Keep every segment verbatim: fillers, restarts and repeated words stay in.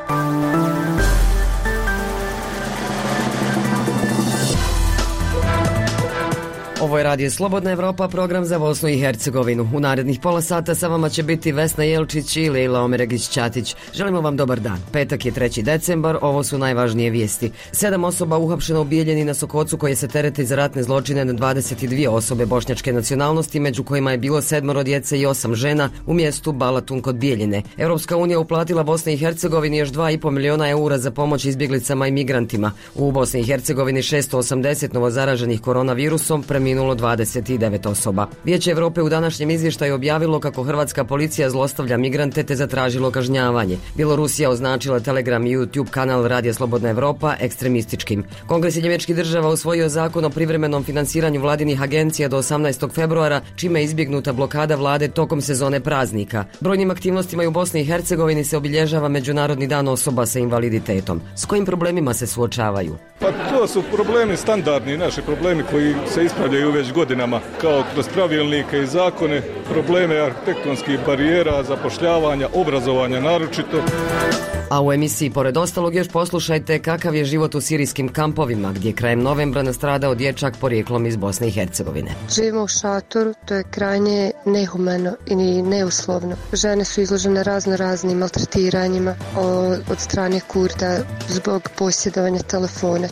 Ovo je Radio Slobodna Evropa, program za Bosnu i Hercegovinu. U narednih pola sata sa vama će biti Vesna Jelčić i Lejla Omeregić-Ćatić. Želimo vam dobar dan. Petak je treći decembar, ovo su najvažnije vijesti. Sedam osoba uhapšeno u Bijeljini na Sokocu koje se terete za ratne zločine na dvadeset dvije osobe bošnjačke nacionalnosti, među kojima je bilo sedmoro djece i osam žena u mjestu Balatun kod Bijeljine. Europska unija uplatila Bosni i Hercegovini još dva i po miliona eura za pomoć izbjeglicama i migrantima. U Bosni i Hercegovini šesto osamdeset novozaraženih koronavirusom, preminulo dvadeset devet osoba. Vijeće Europe u današnjem izvještaju objavilo kako hrvatska policija zlostavlja migrante te zatražilo kažnjavanje. Bjelorusija označila Telegram i YouTube kanal Radija Slobodna Evropa ekstremističkim. Kongres Sjedinjenih Država usvojio zakon o privremenom finansiranju vladinih agencija do osamnaestog februara, čime je izbjegnuta blokada vlade tokom sezone praznika. Brojnim aktivnostima u Bosni i Hercegovini se obilježava Međunarodni dan osoba sa invaliditetom. S kojim problemima se suočavaju? Pa to su problemi standardni, naši problemi koji se ispravljaju već godinama, kao kroz pravilnike i zakone, probleme arhitektonskih barijera, zapošljavanja, obrazovanja naročito. A u emisiji pored ostalog još poslušajte kakav je život u sirijskim kampovima, gdje krajem novembra nastradao dječak porijeklom iz Bosne i Hercegovine. Živimo u šatoru, to je krajnje nehumano i neuslovno. Žene su izložene razno raznim maltretiranjima od strane Kurda zbog posjedovanja telefona.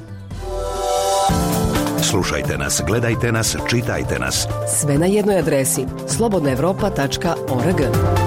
Slušajte nas, gledajte nas, čitajte nas. Sve na jednoj adresi slobodna evropa tačka org.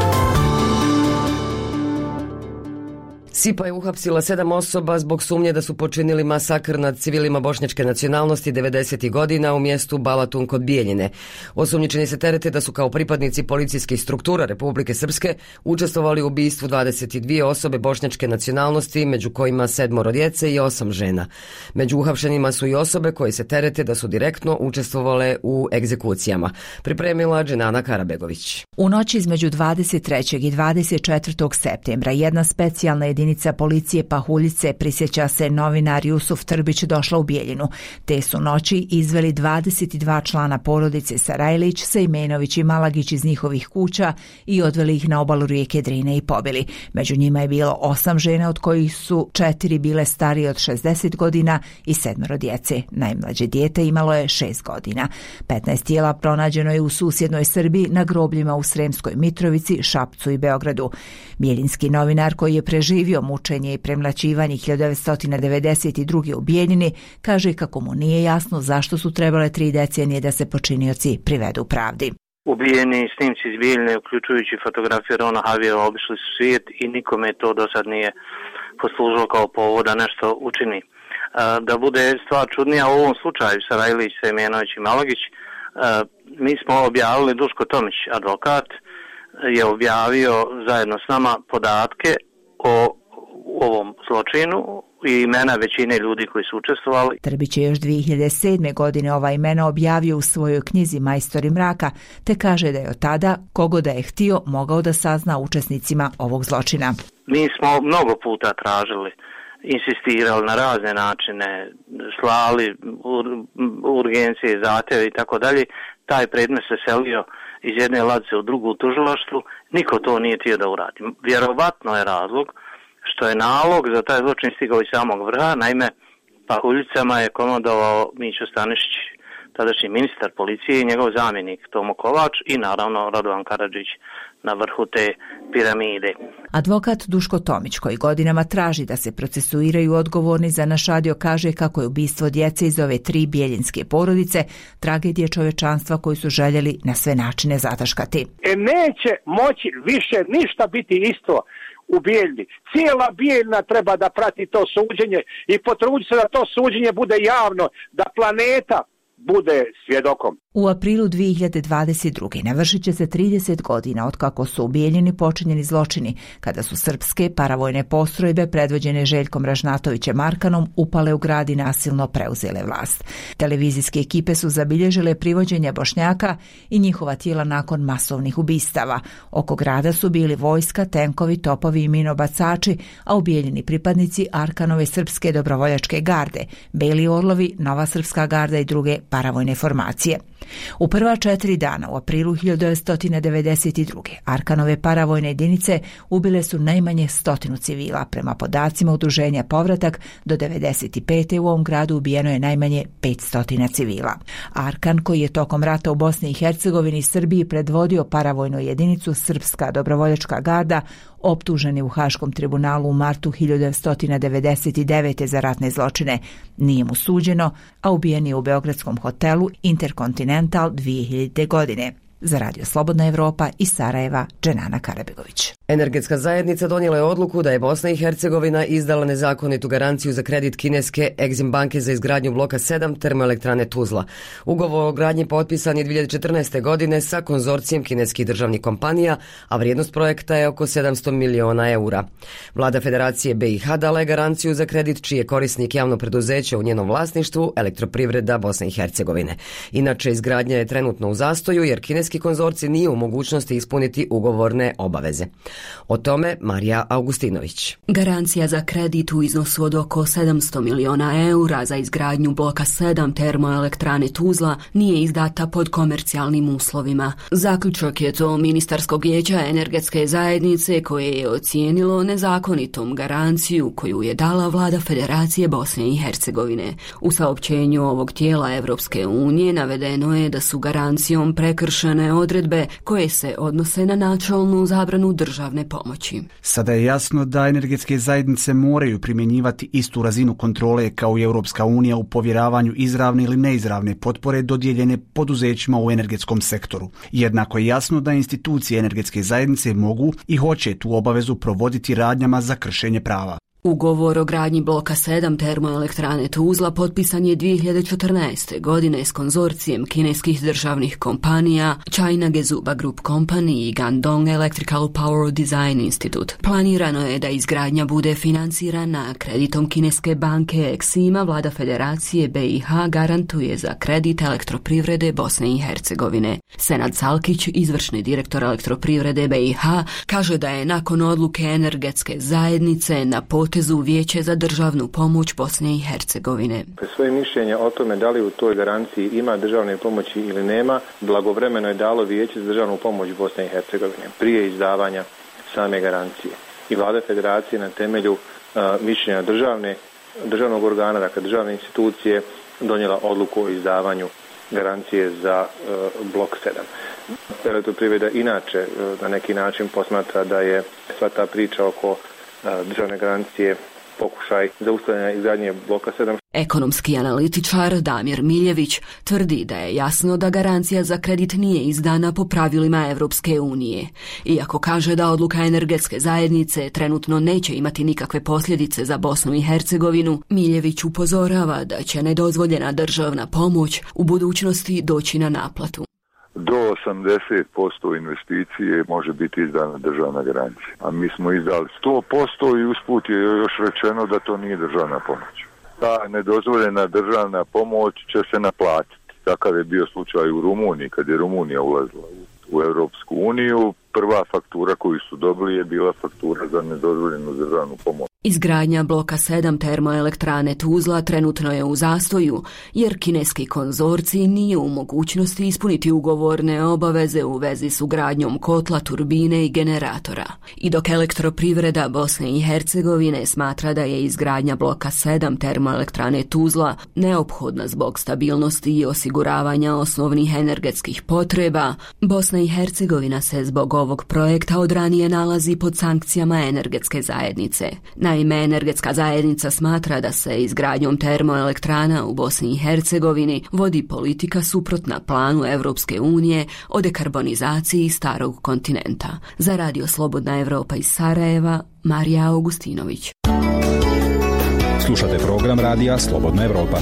SIPA je uhapsila sedam osoba zbog sumnje da su počinili masakr nad civilima bošnjačke nacionalnosti devedesetih godina u mjestu Balatun kod Bijeljine. Osumnjičeni se terete da su kao pripadnici policijskih struktura Republike Srpske učestvovali u ubistvu dvadeset dvije osobe bošnjačke nacionalnosti, među kojima sedmoro djece i osam žena. Među uhapšenima su i osobe koje se terete da su direktno učestvovale u egzekucijama. Pripremila Dženana Karabegović. U noći između dvadeset trećeg i dvadeset četvrtog septembra jedna specijalna jedinica policije Pahuljice, prisjeća se novinar Jusuf Trbić, došla u Bijeljinu. Te su noći izveli dvadeset dva člana porodice Sarajlić, Sejmenović i Malagić iz njihovih kuća i odveli ih na obalu rijeke Drine i pobili. Među njima je bilo osam žena, od kojih su četiri bile starije od šezdeset godina i sedmoro djece. Najmlađe dijete imalo je šest godina. petnaest tijela pronađeno je u susjednoj Srbiji na grobljima u Sremskoj Mitrovici, Šapcu i Beogradu. Bijeljinski novinar koji je preživio mučenje i premlaćivanje hiljadu devetsto devedeset druge u Bijeljini kaže kako mu nije jasno zašto su trebale tri decenije da se počinioci privedu pravdi. Ubijeni snimci iz Bijeljine, uključujući fotografije Rona Havijeva, obišli su svijet i nikome to do sad nije poslužilo kao povod da nešto učini. Da bude stvar čudnija, u ovom slučaju Sarajlić, Sejmenović i Malagić, mi smo objavili, Duško Tomić, advokat, je objavio zajedno s nama podatke o ovom zločinu i imena većine ljudi koji su učestvovali. Trbić je još dvije hiljade sedme. godine ova imena objavio u svojoj knjizi Majstori mraka, te kaže da je od tada, kogo da je htio, mogao da sazna učesnicima ovog zločina. Mi smo mnogo puta tražili, insistirali na razne načine, slali ur, urgencije, zahtjeve i tako dalje. Taj predmet se selio iz jedne ladice u drugu tužilaštvu, niko to nije htio da uradi. Vjerovatno je razlog što je nalog za taj zločin stigao iz samog vrha, naime Pahuljicama je komandovao Mićo Stanišić, tadašnji ministar policije i njegov zamjenik Tomo Kovač i naravno Radovan Karadžić na vrhu te piramide. Advokat Duško Tomić, koji godinama traži da se procesuiraju odgovorni za našadio, kaže kako je ubistvo djece iz ove tri bijeljinske porodice tragedija čovečanstva koju su željeli na sve načine zataškati. E neće moći više ništa biti isto u Bijeljni. Cijela Bijeljna treba da prati to suđenje i potruditi se da to suđenje bude javno, da planeta bude svjedokom. U aprilu dvije hiljade dvadeset druge. navršit će se trideset godina od kako su u Bijeljini počinjeni zločini, kada su srpske paravojne postrojbe predvođene Željkom Ražnatovićem Arkanom upale u grad i nasilno preuzele vlast. Televizijske ekipe su zabilježile privođenje Bošnjaka i njihova tijela nakon masovnih ubistava. Oko grada su bili vojska, tenkovi, topovi i minobacači, a u Bijeljini pripadnici Arkanove srpske dobrovoljačke garde, Beli orlovi, Nova srpska garda i druge paravojne formacije. U prva četiri dana u aprilu hiljadu devetsto devedeset druge. Arkanove paravojne jedinice ubile su najmanje stotinu civila. Prema podacima udruženja Povratak, do devedeset pete u ovom gradu ubijeno je najmanje petsto civila. Arkan, koji je tokom rata u Bosni i Hercegovini i Srbiji predvodio paravojnu jedinicu Srpska dobrovoljačka garda, optužen je u Haškom tribunalu u martu hiljadu devetsto devedeset devete za ratne zločine. Nije mu suđeno, a ubijen je u beogradskom hotelu Intercontinental dvije hiljadite. godine. Za Radio Slobodna Evropa iz Sarajeva, Dženana Karabegović. Energetska zajednica donijela je odluku da je Bosna i Hercegovina izdala nezakonitu garanciju za kredit kineske Exim banke za izgradnju bloka sedam termoelektrane Tuzla. Ugovor o gradnji potpisan je dvije hiljade četrnaeste. godine sa konzorcijem kineskih državnih kompanija, a vrijednost projekta je oko sedamsto miliona eura. Vlada Federacije B i H dala je garanciju za kredit čiji je korisnik javno preduzeće u njenom vlasništvu Elektroprivreda Bosne i Hercegovine. Inače, izgradnja je trenutno u zastoju jer kineski konzorcij nije u mogućnosti ispuniti ugovorne obaveze. O tome Marija Augustinović. Garancija za kredit u iznosu od oko sedamsto miliona eura za izgradnju bloka sedam termoelektrane Tuzla nije izdata pod komercijalnim uslovima. Zaključak je to ministarskog vijeća energetske zajednice koje je ocijenilo nezakonitom garanciju koju je dala vlada Federacije Bosne i Hercegovine. U saopćenju ovog tijela Evropske unije navedeno je da su garancijom prekršene odredbe koje se odnose na načelnu zabranu državne pomoći. Sada je jasno da energetske zajednice moraju primjenjivati istu razinu kontrole kao i Europska unija u povjeravanju izravne ili neizravne potpore dodijeljene poduzećima u energetskom sektoru. Jednako je jasno da institucije energetske zajednice mogu i hoće tu obavezu provoditi radnjama za kršenje prava. Ugovor o gradnji bloka sedam termoelektrane Tuzla potpisan je dvije hiljade četrnaeste. godine s konzorcijem kineskih državnih kompanija China Gezuba Group Company i Guangdong Electrical Power Design Institute. Planirano je da izgradnja bude financirana kreditom kineske banke Exima. Vlada Federacije B i H garantuje za kredit Elektroprivrede Bosne i Hercegovine. Senad Salkić, izvršni direktor Elektroprivrede B i H, kaže da je nakon odluke energetske zajednice na potezu Vijeće za državnu pomoć Bosne i Hercegovine. Svoje mišljenje o tome da li u toj garanciji ima državne pomoći ili nema, blagovremeno je dalo Vijeće za državnu pomoć Bosne i Hercegovine prije izdavanja same garancije. I vlada Federacije na temelju uh, mišljenja državne, državnog organa, dakle državne institucije, donijela odluku o izdavanju garancije za uh, blok sedam. Elektroprivreda inače uh, na neki način posmatra da je sva ta priča oko državne garancije pokušaj zaustavljanja izgradnje bloka sedam. Ekonomski analitičar Damir Miljević tvrdi da je jasno da garancija za kredit nije izdana po pravilima Evropske unije. Iako kaže da odluka energetske zajednice trenutno neće imati nikakve posljedice za Bosnu i Hercegovinu, Miljević upozorava da će nedozvoljena državna pomoć u budućnosti doći na naplatu. Do osamdeset posto investicije može biti izdana državna garancija. A mi smo izdali sto posto i usput je još rečeno da to nije državna pomoć. Ta nedozvoljena državna pomoć će se naplatiti. Takav je bio slučaj u Rumuniji, kad je Rumunija ulazila u Europsku uniju. Prva faktura koju su dobili je bila faktura za nedozvoljenu državnu pomoć. Izgradnja bloka sedam termoelektrane Tuzla trenutno je u zastoju, jer kineski konzorcij nije u mogućnosti ispuniti ugovorne obaveze u vezi s ugradnjom kotla, turbine i generatora. I dok Elektroprivreda Bosne i Hercegovine smatra da je izgradnja bloka sedam termoelektrane Tuzla neophodna zbog stabilnosti i osiguravanja osnovnih energetskih potreba, Bosna i Hercegovina se zbog ovog projekta od ranije nalazi pod sankcijama energetske zajednice. Naime, energetska zajednica smatra da se izgradnjom termoelektrana u Bosni i Hercegovini vodi politika suprotna planu Evropske unije o dekarbonizaciji starog kontinenta. Za Radio Slobodna Evropa iz Sarajeva, Marija Augustinović. Slušate program Radija Slobodna Evropa.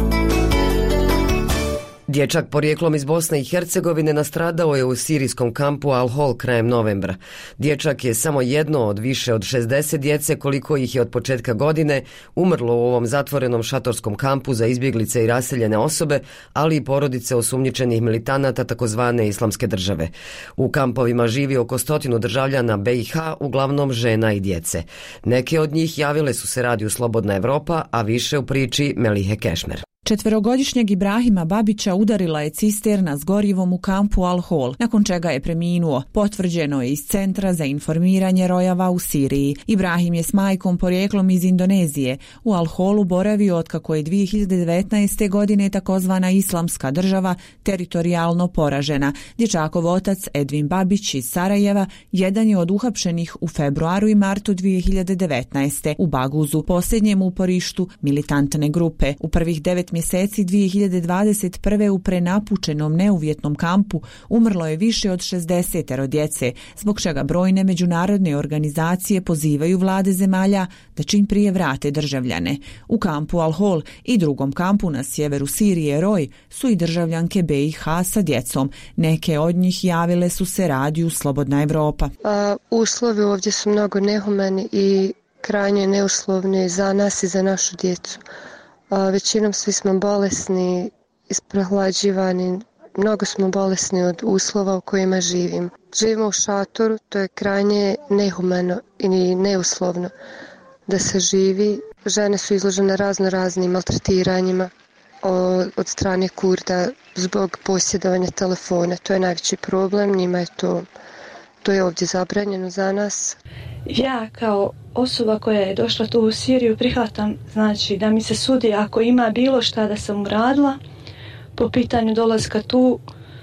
Dječak porijeklom iz Bosne i Hercegovine nastradao je u sirijskom kampu Al-Hol krajem novembra. Dječak je samo jedno od više od šezdeset djece, koliko ih je od početka godine umrlo u ovom zatvorenom šatorskom kampu za izbjeglice i raseljene osobe, ali i porodice osumnjičenih militanata takozvane islamske države. U kampovima živi oko stotinu državljana B i H, uglavnom žena i djece. Neke od njih javile su se Radiju Slobodna Evropa, a više u priči Melihe Kešmer. Četverogodišnjeg Ibrahima Babića udarila je cisterna s gorivom u kampu Al-Hol, nakon čega je preminuo. Potvrđeno je iz Centra za informiranje Rojava u Siriji. Ibrahim je s majkom porijeklom iz Indonezije u Al-Holu boravio otkako je dvije hiljade devetnaeste. godine takozvana Islamska država teritorijalno poražena. Dječakov otac Edvin Babić iz Sarajeva jedan je od uhapšenih u februaru i martu dvije hiljade devetnaeste. u Baguzu, posljednjem uporištu militantne grupe. U prvih devet mjeseci dvije hiljade dvadeset prve. u prenapučenom neuvjetnom kampu umrlo je više od šezdeset djece, zbog čega brojne međunarodne organizacije pozivaju vlade zemalja da čim prije vrate državljane. U kampu Al-Hol i drugom kampu na sjeveru Sirije Roj su i državljanke be i ha sa djecom. Neke od njih javile su se radiju Slobodna Evropa. A, uslovi ovdje su mnogo nehumani i krajnje neuslovni za nas i za našu djecu. A, većinom svi smo bolesni, isprehlađivani, mnogo smo bolesni od uslova u kojima živimo. Živimo u šatoru, to je krajnje nehumano i neuslovno da se živi. Žene su izložene razno raznim maltretiranjima od strane Kurda zbog posjedovanja telefona. To je najveći problem, njima je to, to je ovdje zabranjeno za nas. Ja kao osoba koja je došla tu u Siriju prihvatam, znači da mi se sudi ako ima bilo šta da sam uradila po pitanju dolaska tu,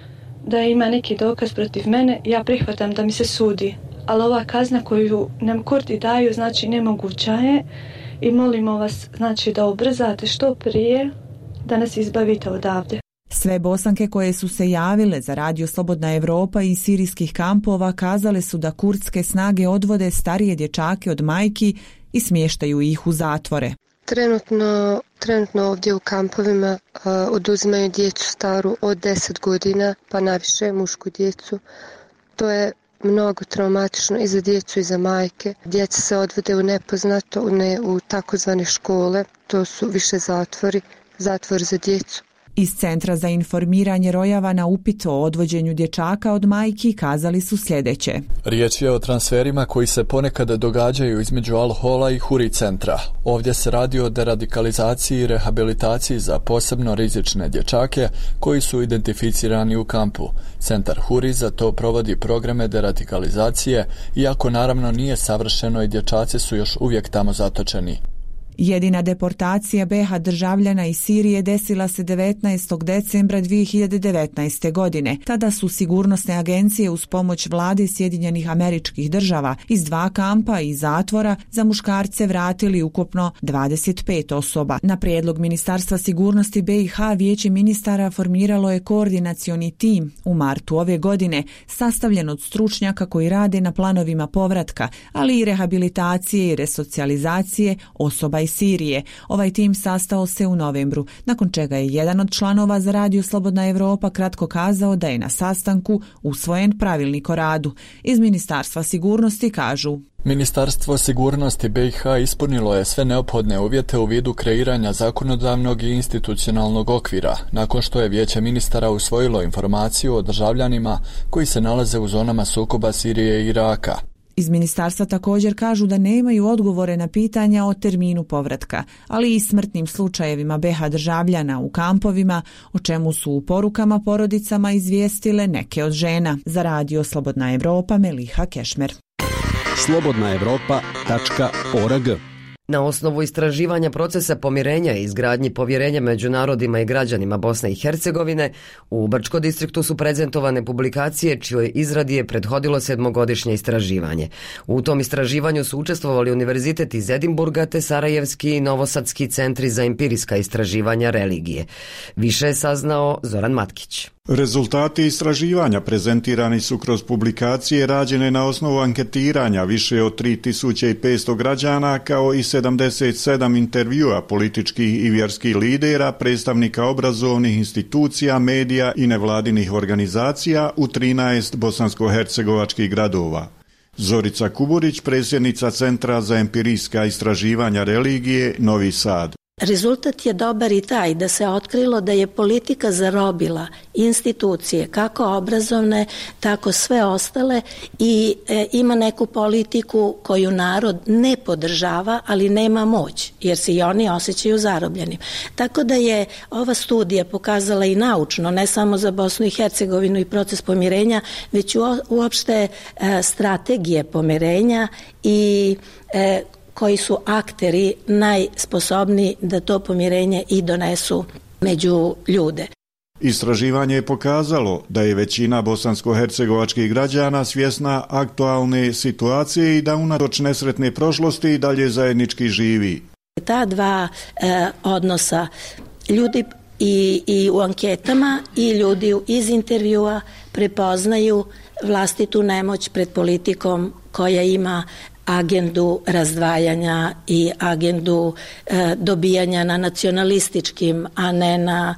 da ima neki dokaz protiv mene, ja prihvatam da mi se sudi. Ali ova kazna koju nam Kurdi daju, znači nemoguća je i molimo vas, znači da ubrzate što prije da nas izbavite odavde. Sve Bosanke koje su se javile za radio Slobodna Evropa iz sirijskih kampova kazale su da kurdske snage odvode starije dječake od majki i smještaju ih u zatvore. Trenutno, trenutno ovdje u kampovima uh, oduzimaju djecu staru od deset godina pa naviše mušku djecu. To je mnogo traumatično i za djecu i za majke. Djeca se odvode u nepoznato, ne u takozvane škole, to su više zatvori, zatvor za djecu. Iz Centra za informiranje Rojava na upit o odvođenju dječaka od majki kazali su sljedeće. Riječ je o transferima koji se ponekad događaju između Al-Hola i Huri centra. Ovdje se radi o deradikalizaciji i rehabilitaciji za posebno rizične dječake koji su identificirani u kampu. Centar Huri za to provodi programe deradikalizacije, iako naravno nije savršeno i dječaci su još uvijek tamo zatočeni. Jedina deportacija be ha državljana iz Sirije desila se devetnaestog decembra dvije hiljade devetnaeste. godine. Tada su sigurnosne agencije uz pomoć vlade Sjedinjenih Američkih Država iz dva kampa i zatvora za muškarce vratili ukupno dvadeset pet osoba. Na prijedlog Ministarstva sigurnosti be i ha Vijeće ministara formiralo je koordinacioni tim u martu ove godine, sastavljen od stručnjaka koji rade na planovima povratka, ali i rehabilitacije i resocijalizacije osoba iz Sirije. Ovaj tim sastao se u novembru, nakon čega je jedan od članova za radio Slobodna Evropa kratko kazao da je na sastanku usvojen pravilnik o radu. Iz Ministarstva sigurnosti kažu: Ministarstvo sigurnosti be i ha ispunilo je sve neophodne uvjete u vidu kreiranja zakonodavnog i institucionalnog okvira, nakon što je Vijeće ministara usvojilo informaciju o državljanima koji se nalaze u zonama sukoba Sirije i Iraka. Iz ministarstva također kažu da nemaju odgovore na pitanja o terminu povratka, ali i smrtnim slučajevima be ha državljana u kampovima, o čemu su u porukama porodicama izvijestile neke od žena. Za radio Slobodna Evropa, Meliha Kešmer. slobodna evropa tačka org. Na osnovu istraživanja procesa pomirenja i izgradnji povjerenja među narodima i građanima Bosne i Hercegovine, u Brčko distriktu su prezentovane publikacije čijoj izradi je prethodilo sedmogodišnje istraživanje. U tom istraživanju su učestvovali Univerzitet iz Edinburga te Sarajevski i Novosadski centri za empirijska istraživanja religije. Više je saznao Zoran Matkić. Rezultati istraživanja prezentirani su kroz publikacije rađene na osnovu anketiranja više od tri tisuće petsto građana kao i sedamdeset sedam intervjua političkih i vjerskih lidera, predstavnika obrazovnih institucija, medija i nevladinih organizacija u trinaest bosansko-hercegovačkih gradova. Zorica Kuburić, predsjednica Centra za empirijska istraživanja religije, Novi Sad. Rezultat je dobar i taj da se otkrilo da je politika zarobila institucije, kako obrazovne, tako sve ostale i e, ima neku politiku koju narod ne podržava, ali nema moć, jer se i oni osjećaju zarobljenim. Tako da je ova studija pokazala i naučno, ne samo za Bosnu i Hercegovinu i proces pomirenja, već uopšte e, strategije pomirenja i e, koji su akteri najsposobniji da to pomirenje i donesu među ljude. Istraživanje je pokazalo da je većina bosansko-hercegovačkih građana svjesna aktualne situacije i da unatoč nesretne prošlosti i dalje zajednički živi. Ta dva e, odnosa, ljudi i, i u anketama i ljudi iz intervjua prepoznaju vlastitu nemoć pred politikom koja ima agendu razdvajanja i agendu e, dobijanja na nacionalističkim, a ne na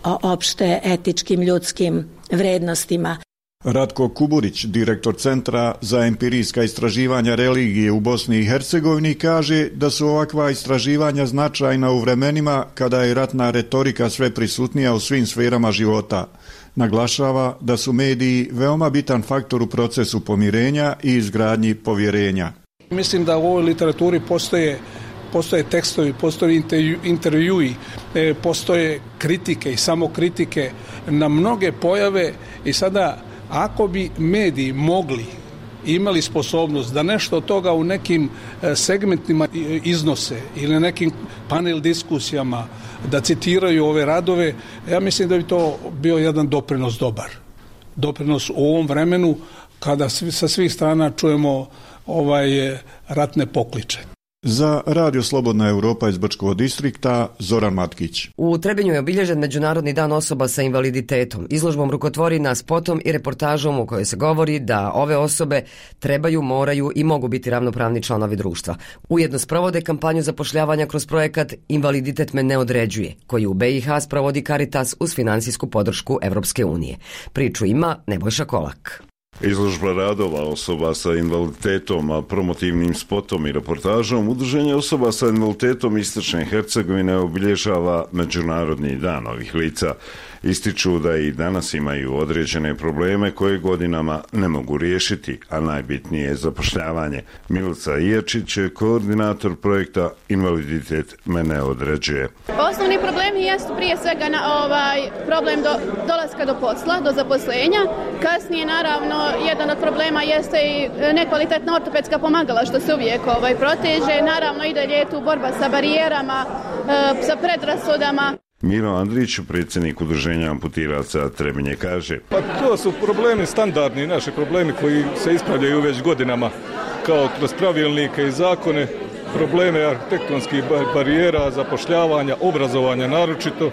opšte etičkim ljudskim vrednostima. Ratko Kuburić, direktor Centra za empirijska istraživanja religije u Bosni i Hercegovini, kaže da su ovakva istraživanja značajna u vremenima kada je ratna retorika sve prisutnija u svim sferama života. Naglašava da su mediji veoma bitan faktor u procesu pomirenja i izgradnji povjerenja. Mislim da u ovoj literaturi postoje, postoje tekstovi, postoje intervju, intervjui, e, postoje kritike i samo kritike na mnoge pojave i sada ako bi mediji mogli, imali sposobnost da nešto od toga u nekim segmentima iznose ili nekim panel diskusijama da citiraju ove radove, ja mislim da bi to bio jedan doprinos dobar. Doprinos u ovom vremenu kada sa svih strana čujemo ovaj ratne pokliče. Za Radio Slobodna Europa iz Brčkog distrikta, Zoran Matkić. U Trebinju je obilježen Međunarodni dan osoba sa invaliditetom. Izložbom rukotvorina, spotom i reportažom u kojoj se govori da ove osobe trebaju, moraju i mogu biti ravnopravni članovi društva. Ujedno sprovode kampanju zapošljavanja kroz projekat Invaliditet me ne određuje, koji u be i ha sprovodi Caritas uz financijsku podršku Evropske unije. Priču ima Nebojša Kolak. Izložba radova osoba sa invaliditetom, a promotivnim spotom i reportažom Udruženje osoba sa invaliditetom Istočne Hercegovine obilježava Međunarodni dan ovih lica. Ističu da i danas imaju određene probleme koje godinama ne mogu riješiti, a najbitnije je zapošljavanje. Milica Ijačić je koordinator projekta Invaliditet me ne određuje. Osnovni problemi jesu prije svega na ovaj problem do, dolaska do posla, do zaposlenja. Kasnije naravno jedan od problema jeste i nekvalitetna ortopedska pomagala što se uvijek ovaj proteže. Naravno i dalje je tu borba sa barijerama, e, sa predrasudama. Miro Andrić, predsjednik Udruženja amputiraca Trebinje, kaže: Pa to su problemi standardni, naši problemi koji se ispravljaju već godinama, kao kroz pravilnike i zakone, probleme arhitektonskih barijera, zapošljavanja, obrazovanja naročito.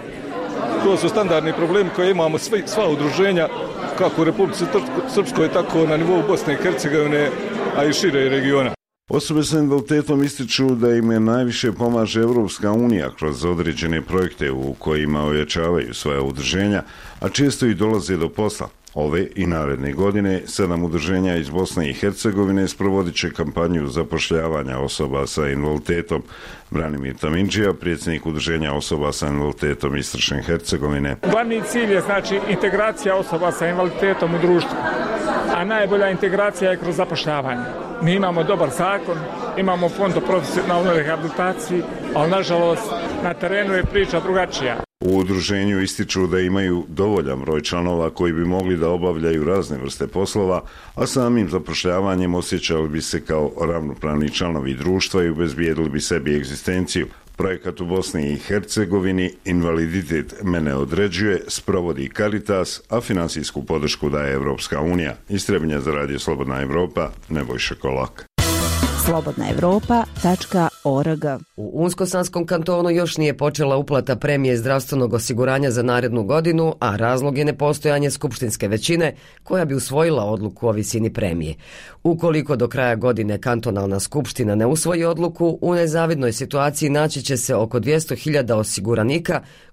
To su standardni problemi koje imamo svi, sva udruženja, kako u Republici Srpskoj, tako na nivou Bosne i Hercegovine, a i šire regiona. Osobe sa invaliditetom ističu da im je najviše pomaže Evropska unija kroz određene projekte u kojima ojačavaju svoja udruženja, a često i dolaze do posla. Ove i naredne godine sedam udruženja iz Bosne i Hercegovine sprovodit će kampanju zapošljavanja osoba sa invaliditetom. Branimir Tamindžija, predsjednik Udruženja osoba sa invaliditetom Istočne Hercegovine. Glavni cilj je znači integracija osoba sa invaliditetom u društvu, a najbolja integracija je kroz zapošljavanje. Mi imamo dobar zakon, imamo fond o profesionalnoj rehabilitaciji, ali nažalost na terenu je priča drugačija. U udruženju ističu da imaju dovoljan broj članova koji bi mogli da obavljaju razne vrste poslova, a samim zapošljavanjem osjećali bi se kao ravnopravni članovi društva i obezbijedili bi sebi egzistenciju. Projekat u Bosni i Hercegovini Invaliditet me ne određuje sprovodi Caritas, a financijsku podršku daje Evropska unija. Iz Trebinja za Radio Slobodna Evropa, Nebojša Kolak. slobodna evropa tačka org. U Unsko-Sanskom kantonu još nije počela uplata premije zdravstvenog osiguranja za narednu godinu, a razlog je nepostojanje skupštinske većine koja bi usvojila odluku o visini premije. Ukoliko do kraja godine kantonalna skupština ne usvoji odluku, u nezavidnoj situaciji naći će se oko dvjesto hiljada osiguranika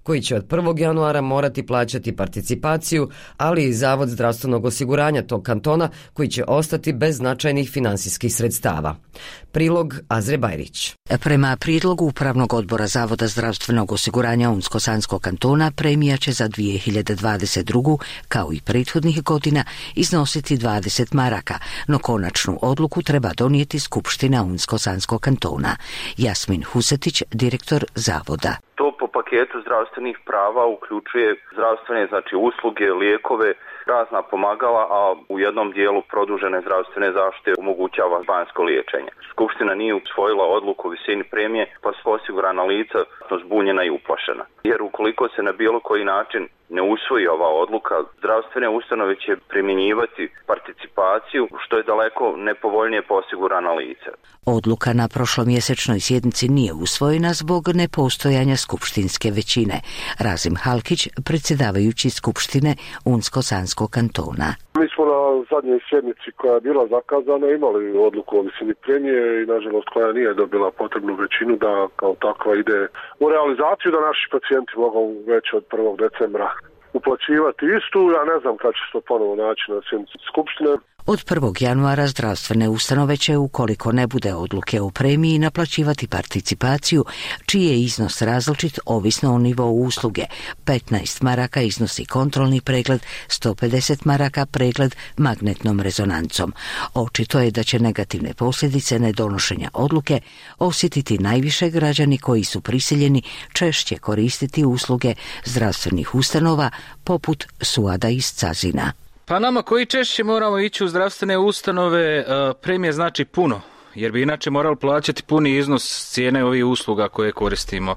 koji će od prvog januara morati plaćati participaciju, ali i Zavod zdravstvenog osiguranja tog kantona koji će ostati bez značajnih finansijskih sredstava. Prilog Azre Bajrić. Prema prijedlogu Upravnog odbora Zavoda zdravstvenog osiguranja Unsko-Sanskog kantona premija će za dvije hiljade dvadeset drugu kao i prethodnih godina iznositi dvadeset maraka, no konačnu odluku treba donijeti Skupština Unsko-Sanskog kantona. Jasmin Husetić, direktor Zavoda. To po paketu zdravstvenih prava uključuje zdravstvene, znači usluge, lijekove, razna pomagala, a u jednom dijelu produžene zdravstvene zaštite omogućava banjsko liječenje. Skupština nije usvojila odluku o visini premije, pa su osigurana lica zbunjena i uplašena. Jer ukoliko se na bilo koji način ne usvoji ova odluka, zdravstvene ustanove će primjenjivati participaciju, što je daleko nepovoljnije po osigurana lica. Odluka na prošlomjesečnoj sjednici nije usvojena zbog nepostojanja skupštinske većine. Razim Halkić, predsjedavajući Skupštine Unsko-Sanskog kantona. Mi smo na zadnjoj sjednici koja je bila zakazana imali odluku o visini premije i nažalost koja nije dobila potrebnu većinu da kao takva ide u realizaciju, da naši pacijenti mogu već od prvog decembra uplaćivati istu. Ja ne znam kad će se to ponovo naći na sjednici Skupštine. Od prvog januara zdravstvene ustanove će, ukoliko ne bude odluke o premiji, naplaćivati participaciju, čiji je iznos različit ovisno o nivou usluge. petnaest maraka iznosi kontrolni pregled, sto pedeset maraka pregled magnetnom rezonancom. Očito je da će negativne posljedice nedonošenja odluke osjetiti najviše građani koji su prisiljeni češće koristiti usluge zdravstvenih ustanova poput Suada iz Cazina. Pa nama koji češće moramo ići u zdravstvene ustanove, premije znači puno, jer bi inače morali plaćati puni iznos cijene ovih usluga koje koristimo.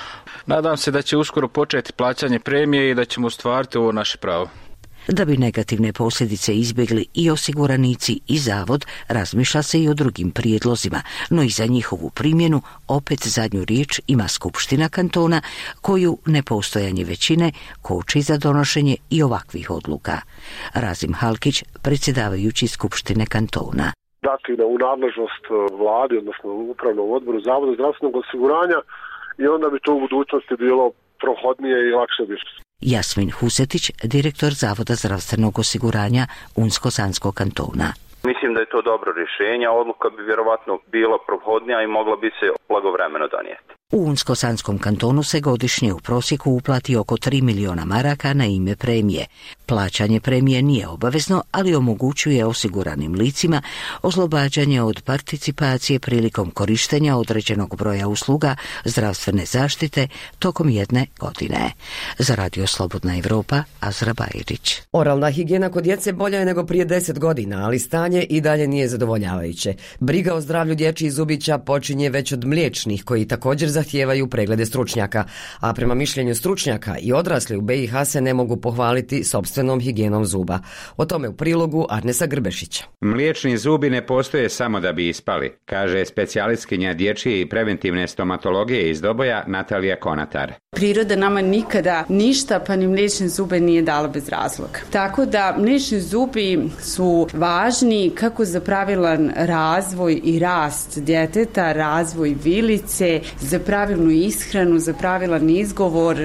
Nadam se da će uskoro početi plaćanje premije i da ćemo ostvariti ovo naše pravo. Da bi negativne posljedice izbjegli i osiguranici i Zavod, razmišlja se i o drugim prijedlozima, no i za njihovu primjenu opet zadnju riječ ima Skupština kantona, koju nepostojanje većine koči za donošenje i ovakvih odluka. Razim Halkić, predsjedavajući Skupštine kantona. Dati u nadležnost vladi, odnosno Upravnom odboru Zavoda zdravstvenog osiguranja i onda bi to u budućnosti bilo prohodnije i lakše bi. Jasmin Husetić, direktor Zavoda zdravstvenog osiguranja Unsko-Sanskog kantona. Mislim da je to dobro rješenje, a odluka bi vjerovatno bila prohodnija i mogla bi se blagovremeno donijeti. U Unsko-Sanskom kantonu se godišnje u prosjeku uplati oko tri milijuna maraka na ime premije. Plaćanje premije nije obavezno, ali omogućuje osiguranim licima oslobađanje od participacije prilikom korištenja određenog broja usluga zdravstvene zaštite tokom jedne godine. Za Radio Slobodna Evropa, Azra Bajrić. Oralna higijena kod djece bolja je nego prije deset godina, ali stanje i dalje nije zadovoljavajuće. Briga o zdravlju dječjih zubića počinje već od mliječnih, koji također zahtijevaju preglede stručnjaka, a prema mišljenju stručnjaka i odrasli u B i H se ne mogu pohvaliti sopstvenom higijenom zuba. O tome u prilogu Arnesa Grbešića. Mliječni zubi ne postoje samo da bi ispali, kaže specijalistkinja dječje i preventivne stomatologije iz Doboja Natalija Konatar. Priroda nama nikada ništa, pa ni mliječne zube nije dala bez razloga. Tako da mliječni zubi su važni kako za pravilan razvoj i rast djeteta, razvoj vilice, za pravilnu ishranu, za pravilan izgovor,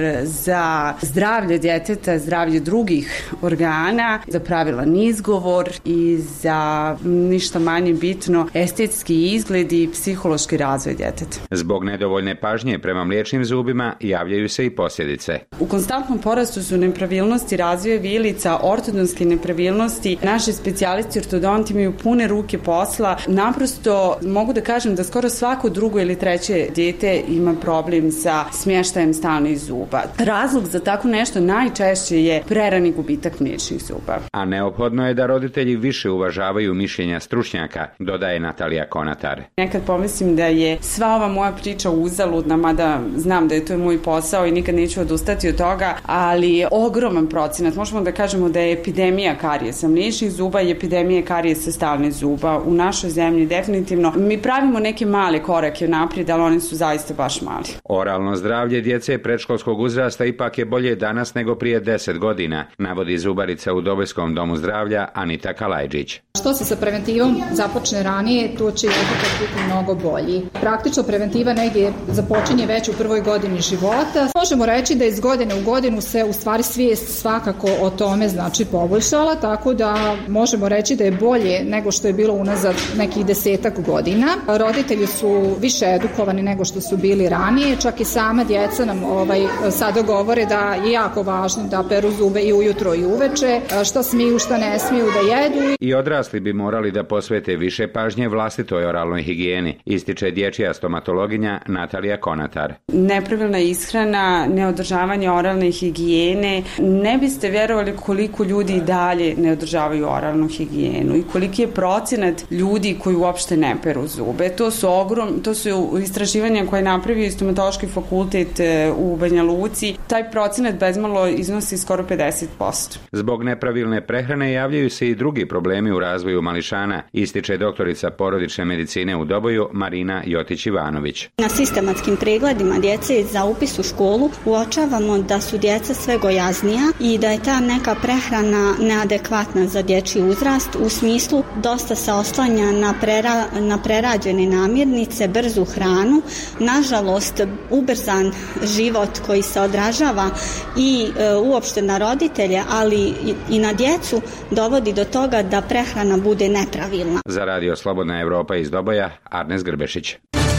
za zdravlje djeteta, zdravlje drugih organa, za pravilan izgovor i za ništa manje bitno estetski izgled i psihološki razvoj djeteta. Zbog nedovoljne pažnje prema mliječnim zubima javljaju se i posljedice. U konstantnom porastu su nepravilnosti razvoja vilica, ortodonske nepravilnosti. Naši specijalisti ortodonti imaju pune ruke posla. Naprosto mogu da kažem da skoro svako drugo ili treće dijete ima problem sa smještajem stalnih zuba. Razlog za tako nešto najčešće je prerani gubitak mliječnih zuba. A neophodno je da roditelji više uvažavaju mišljenja stručnjaka, dodaje Natalija Konatar. Nekad pomislim da je sva ova moja priča uzaludna, mada znam da je to moj posao i nikad neću odustati od toga, ali je ogroman procenat. Možemo da kažemo da je epidemija karijesa mliječnih zuba i epidemija karijesa stalnih zuba u našoj zemlji definitivno. Mi pravimo neke male korake naprijed, ali one su zaista baš mali. Oralno zdravlje djece predškolskog uzrasta ipak je bolje danas nego prije deset godina, navodi zubarica u Dobojskom domu zdravlja Anita Kalajđić. Što se sa preventivom započne ranije, to će efekt biti mnogo bolji. Praktično preventiva negdje započinje već u prvoj godini života. Možemo reći da iz godine u godinu se u stvari svijest svakako o tome znači poboljšala, tako da možemo reći da je bolje nego što je bilo unazad nekih desetak godina. Roditelji su više edukovani nego što su bili ranije, čak i sama djeca nam ovaj, sada govore da je jako važno da peru zube i ujutro i uveče, šta smiju, šta ne smiju da jedu. I odrasli bi morali da posvete više pažnje vlastitoj oralnoj higijeni, ističe dječja stomatologinja Natalija Konatar. Nepravilna ishrana, neodržavanje oralne higijene, ne biste vjerovali koliko ljudi i dalje ne održavaju oralnu higijenu i koliki je procenat ljudi koji uopšte ne peru zube. To su ogrom, to su istraživanja koje je napravio stomatološki fakultet u Banja Luci. Taj procenat bezmalo iznosi skoro pedeset posto. Zbog nepravilne prehrane javljaju se i drugi problemi u razvoju mališana, ističe doktorica porodične medicine u Doboju Marina Jotić-Ivanović. Na sistematskim pregledima djece za upis u školu uočavamo da su djeca sve gojaznija i da je ta neka prehrana neadekvatna za dječji uzrast u smislu dosta se oslanja na, prera, na prerađene namirnice, brzu hranu. Nažalost, ubrzan život koji se odražava i e, uopšte na roditelje, ali i, i na djecu dovodi do toga da prehrana bude nepravilna. Za Radio Slobodna Evropa iz Doboja, Arnes Grbešić.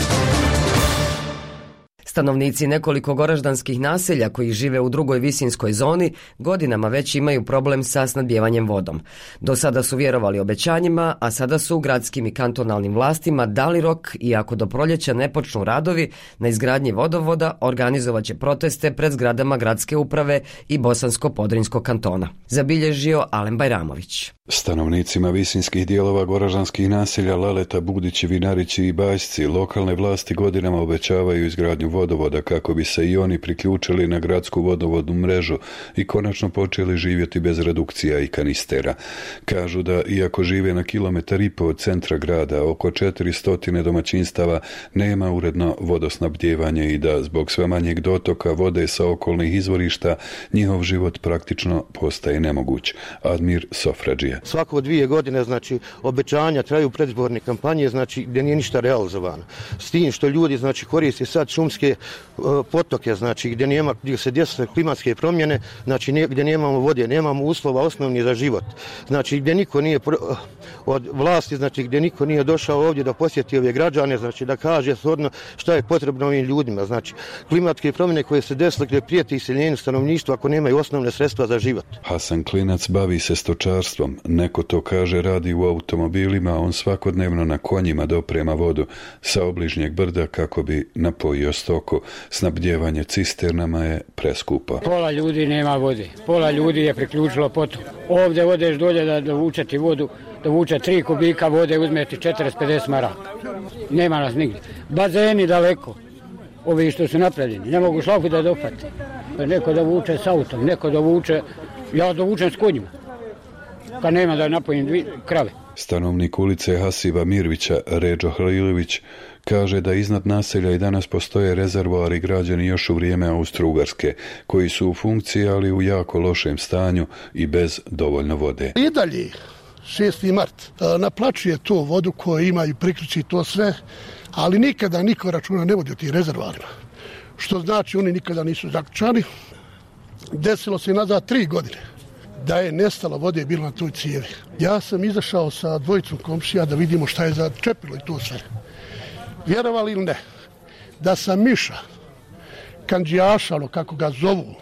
Stanovnici nekoliko goraždanskih naselja koji žive u drugoj visinskoj zoni godinama već imaju problem sa snabdijevanjem vodom. Do sada su vjerovali obećanjima, a sada su gradskim i kantonalnim vlastima dali rok i ako do proljeća ne počnu radovi na izgradnji vodovoda, organizovat će proteste pred zgradama gradske uprave i Bosansko-Podrinjskog kantona. Zabilježio Alen Bajramović. Stanovnicima visinskih dijelova goraždanskih naselja Laleta, Budići, Vinarići i Bašci lokalne vlasti godinama obećavaju izgradnju vodovoda kako bi se i oni priključili na gradsku vodovodnu mrežu i konačno počeli živjeti bez redukcija i kanistera. Kažu da iako žive na kilometar i po od centra grada, oko četiristo domaćinstava nema uredno vodosnabdijevanje i da zbog sve manjeg dotoka vode sa okolnih izvorišta njihov život praktično postaje nemoguć. Admir Sofrađija. Svako dvije godine, znači, obećanja traju predizborne kampanje, znači, gdje nije ništa realizovano. S tim što ljudi, znači, koriste sad šumske uh, potoke, znači, gdje nema, gdje se djesuju klimatske promjene, znači, ne, gdje nemamo vode, nemamo uslova osnovni za život. Znači, gdje niko nije pro, uh, od vlasti, znači, gdje niko nije došao ovdje da posjeti ove građane, znači, da kaže stvarno šta je potrebno ovim ljudima. Znači, klimatske promjene koje se desile gdje prijeti iseljenju stanovništva ako nemaju osnovne sredstva za život. Hasan Klinac bavi se stočarstvom. Neko to kaže radi u automobilima, on svakodnevno na konjima doprema vodu sa obližnjeg brda kako bi napojio stoku. Snabdjevanje cisternama je preskupo. Pola ljudi nema vode, pola ljudi je priključilo potok. Ovdje odeš dolje da dovučeti vodu, da vuče tri kubika vode, uzmeti četrdeset pedeset maraka. Nema nas nigdje. Bazeni daleko, ovi što su napravljeni, ne mogu šlaku da dopati. Neko da vuče s autom, neko da vuče, ja dovučem s konjima. Pa nema da napojim dvi krave. Stanovnik ulice Hasiva Mirvića, Ređo Halilović, kaže da iznad naselja i danas postoje rezervoari građeni još u vrijeme Austro-Ugarske, koji su u funkciji, ali u jako lošem stanju i bez dovoljno vode. I dalje, šesti mart, naplaćuje to vodu koju imaju, priključi to sve, ali nikada niko računa ne vodi o tim rezervoarima. Što znači oni nikada nisu zaključani. Desilo se nazad tri godine da je nestalo vode bilo na toj cijevi. Ja sam izašao sa dvojicom komšija da vidimo šta je začepilo i to sve. Vjerovali ili ne, da sam miša, kanđijašalo, kako ga zovu,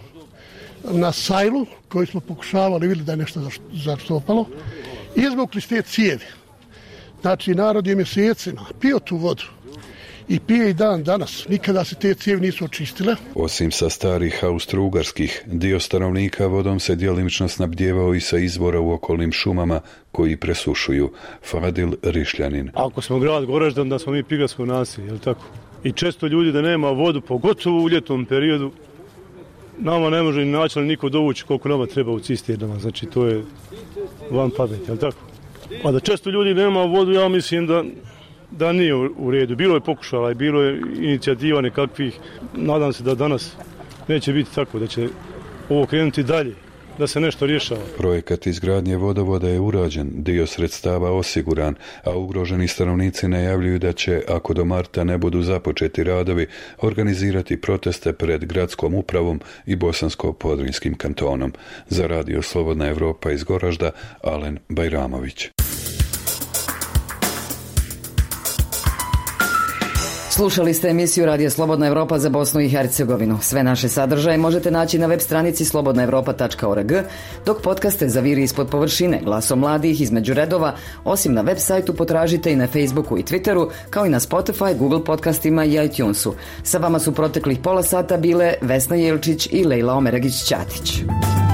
na sajlu, koji smo pokušavali vidjeli da je nešto zaštopalo, izvukli s te cijevi. Znači, narod je mjesecima pio tu vodu. I pije i dan danas. Nikada se te cijevi nisu očistile. Osim sa starih austro-ugarskih, dio stanovnika vodom se djelimično snabdjevao i sa izvora u okolnim šumama koji presušuju. Fadil Rišljanin. Ako smo grad Goraždan, da smo mi pigarsko naselje, je li tako? I često ljudi da nema vodu, pogotovo u ljetnom periodu, nama ne može ni načelno niko dovući koliko nama treba u cisternama. Znači, to je van pameti, je li tako? A da često ljudi nema vodu, ja mislim da da nije u redu. Bilo je pokušala i bilo je inicijativa nekakvih. Nadam se da danas neće biti tako, da će ovo krenuti dalje, da se nešto rješava. Projekat izgradnje vodovoda je urađen, dio sredstava osiguran, a ugroženi stanovnici najavljuju da će, ako do marta ne budu započeti radovi, organizirati proteste pred gradskom upravom i Bosansko-Podrinjskim kantonom. Za Radio Slobodna Evropa iz Goražda, Alen Bajramović. Slušali ste emisiju Radio Slobodna Evropa za Bosnu i Hercegovinu. Sve naše sadržaje možete naći na web stranici slobodna evropa tačka org, dok podcaste za Viri ispod površine, Glasom mladih, Između redova, osim na web sajtu potražite i na Facebooku i Twitteru, kao i na Spotify, Google podcastima i iTunesu. Sa vama su proteklih pola sata bile Vesna Jelčić i Lejla Omeragić-Ćatić.